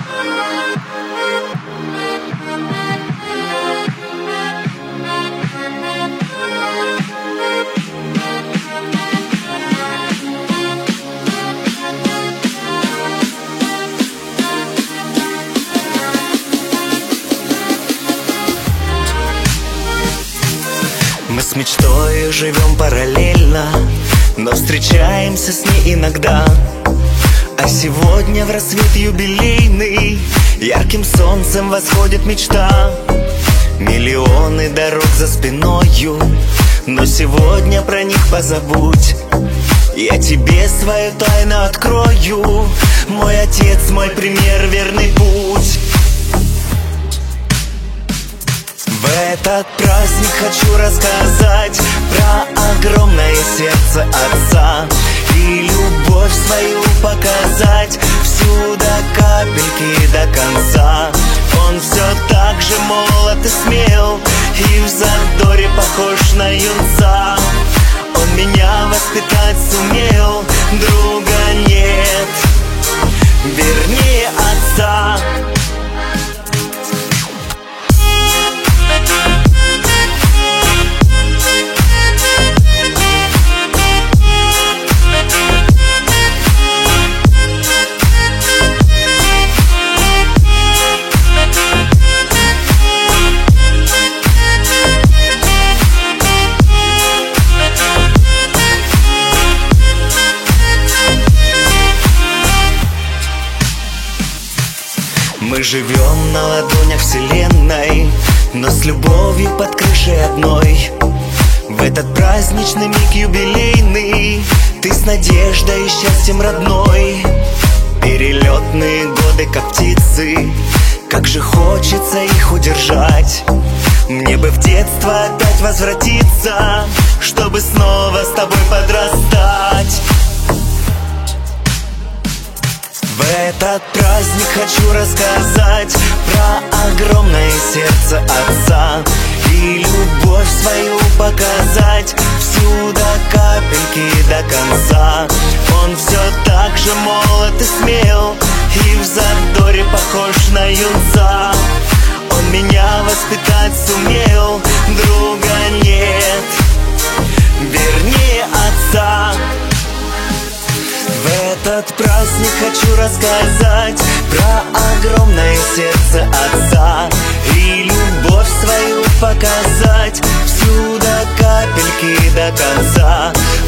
Мы с мечтой живем параллельно, но встречаемся с ней иногда. А сегодня в рассвет юбилейный ярким солнцем восходит мечта. Миллионы дорог за спиною, но сегодня про них позабудь. Я тебе свою тайну открою. Мой отец, мой пример, верный путь. В этот праздник хочу рассказать про огромное сердце отца и любовь свою показать всю до капельки до конца. Он все так же молод и смел, и в задоре похож на юнца. Он меня воспитать сумел, друга нет, вернее отца. Мы живем на ладонях вселенной, но с любовью под крышей одной. В этот праздничный миг юбилейный ты с надеждой и счастьем родной. Перелетные годы, как птицы, как же хочется их удержать. Мне бы в детство опять возвратиться, чтобы снова с тобой подрастать. В этот праздник хочу рассказать про огромное сердце отца и любовь свою показать всю до капельки до конца. Он все так же молод и смел, и в задоре похож на юнца. Он меня воспитать сумел, друга нет, вернее отца. В этот праздник хочу рассказать про огромное сердце отца и любовь свою показать всю до капельки до конца.